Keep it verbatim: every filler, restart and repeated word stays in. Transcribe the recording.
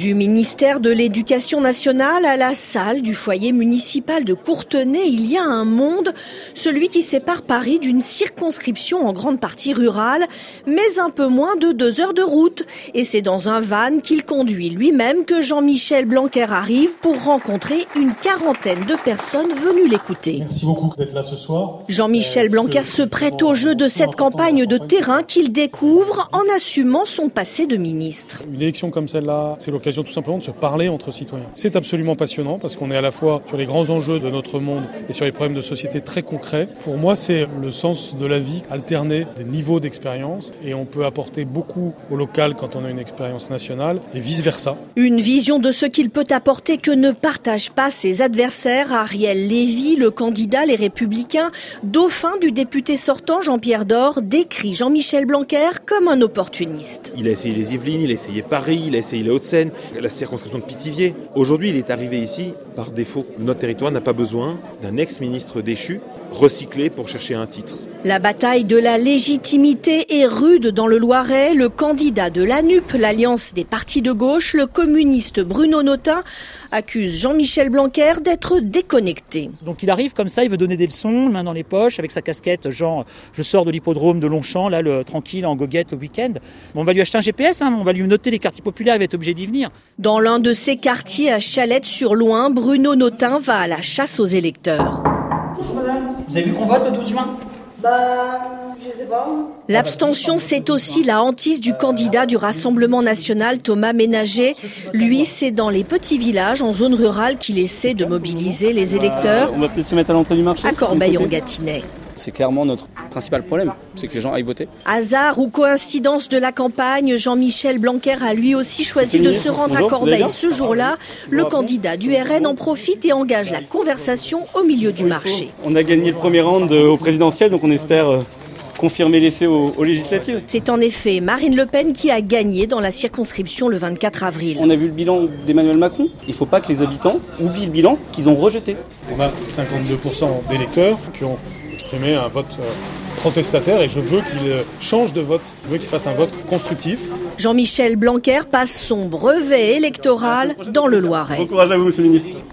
Du ministère de l'Éducation nationale à la salle du foyer municipal de Courtenay, il y a un monde, celui qui sépare Paris d'une circonscription en grande partie rurale, mais un peu moins de deux heures de route. Et c'est dans un van qu'il conduit lui-même que Jean-Michel Blanquer arrive pour rencontrer une quarantaine de personnes venues l'écouter. Merci beaucoup d'être là ce soir. Jean-Michel Blanquer se prête au jeu de cette campagne de terrain qu'il découvre en assumant son passé de ministre. Une élection comme celle-là, c'est l'occasion tout simplement de se parler entre citoyens. C'est absolument passionnant parce qu'on est à la fois sur les grands enjeux de notre monde et sur les problèmes de société très concrets. Pour moi, c'est le sens de la vie, alterner des niveaux d'expérience et on peut apporter beaucoup au local quand on a une expérience nationale et vice-versa. Une vision de ce qu'il peut apporter que ne partagent pas ses adversaires. Ariel Lévy, le candidat Les Républicains, dauphin du député sortant Jean-Pierre Door, décrit Jean-Michel Blanquer comme un opportuniste. Il a essayé les Yvelines, il a essayé Paris, il a essayé les Hauts-de-Seine, la circonscription de Pithiviers. Aujourd'hui, il est arrivé ici par défaut. Notre territoire n'a pas besoin d'un ex-ministre déchu recyclé pour chercher un titre. La bataille de la légitimité est rude dans le Loiret. Le candidat de l'A N U P, l'Alliance des partis de gauche, le communiste Bruno Notin, accuse Jean-Michel Blanquer d'être déconnecté. Donc il arrive comme ça, il veut donner des leçons, main dans les poches, avec sa casquette, genre je sors de l'hippodrome de Longchamp, là, le, tranquille, en goguette le week-end. Bon, on va lui acheter un G P S, hein, on va lui noter les quartiers populaires, il va être obligé d'y venir. Dans l'un de ces quartiers à Chalette-sur-Loing, Bruno Notin va à la chasse aux électeurs. Bonjour madame, vous avez vu qu'on vote le douze juin ? Bah, je sais pas. L'abstention, c'est aussi la hantise du candidat du Rassemblement national, Thomas Ménager. Lui, c'est dans les petits villages, en zone rurale, qu'il essaie de mobiliser les électeurs. Euh, on va peut-être se mettre à l'entrée du marché. À Corbeil-en-Gâtinais. C'est clairement notre principal problème, c'est que les gens aillent voter. Hasard ou coïncidence de la campagne, Jean-Michel Blanquer a lui aussi choisi de se rendre à Corbeil ce jour-là. Le candidat du R N en profite et engage la conversation au milieu du marché. On a gagné le premier round au présidentiel, donc on espère confirmer l'essai aux, aux législatives. C'est en effet Marine Le Pen qui a gagné dans la circonscription le vingt-quatre avril. On a vu le bilan d'Emmanuel Macron. Il ne faut pas que les habitants oublient le bilan qu'ils ont rejeté. On a cinquante-deux pour cent d'électeurs qui ont exprimé un vote protestataire et je veux qu'il change de vote, je veux qu'il fasse un vote constructif. Jean-Michel Blanquer passe son brevet électoral dans le Loiret. Bon courage à vous, monsieur le ministre.